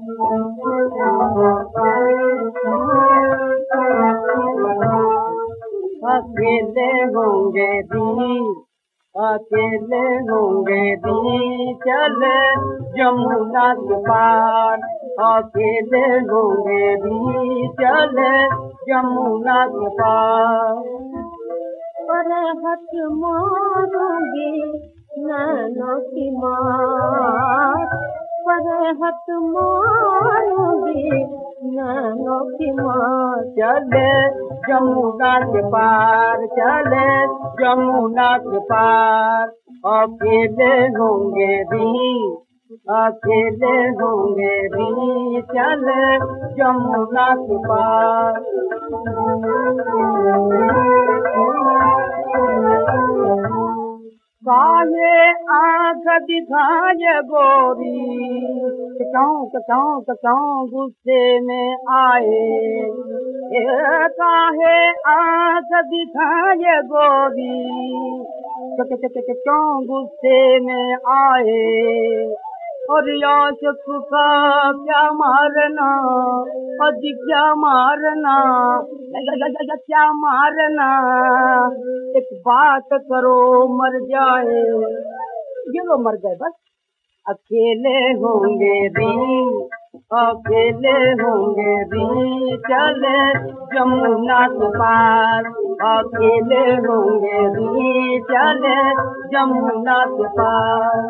अकेले होंगे भी, अकेले होंगे भी चले जमुना के पार, अकेले होंगे भी चले जमुना के पार। पर हट मारूंगी नैनों की मार, पर हट मारूंगी नैनों की मार। चले जमुना के पार, चले जमुना के पार, अकेले होंगे भी, अकेले होंगे भी चले जमुना के पार। काहे आँख दिखाए गोरी, कचौं गुस्से में आए। काहे आँख दिखाए गोरी, कचौं गुस्से में आए। और याशक का क्या मारना, अजी क्या मारना, क्या मारना, एक बात करो मर जाए। ये लोग मर गए बस। अकेले होंगे भी, अकेले होंगे भी चले जमुना के पार, अकेले होंगे भी चले जमुना के पार।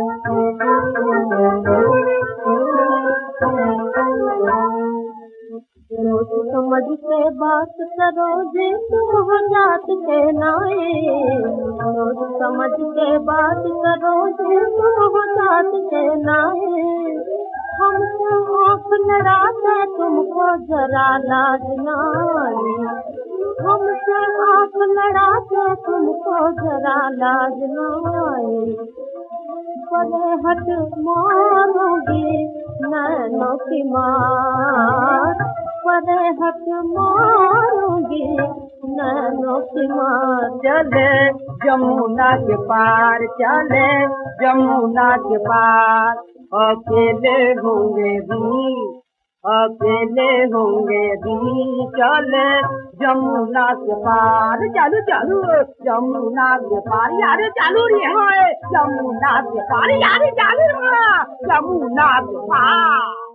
सोच समझ के बात करो जे तुम हो जात के नाए, सोच समझ के बात करो जे तुम हो जात के नाए। हमसे आँख लड़ाते तुमको जरा लाज न आई, हमसे आँख लड़ाते तुमको जरा लाज न आई। पर हट मारूंगी नैनों की मार, पर हट मारूंगी नैनों की मार। चले जमुना के पार, चले जमुना के पार, अकेले होंगे भी, अकेले होंगे भी चले जमुना के पार। चालू चालू जमुना के पार यार, चालू रे है जमुना के पार यार, चालू जमुना के पार।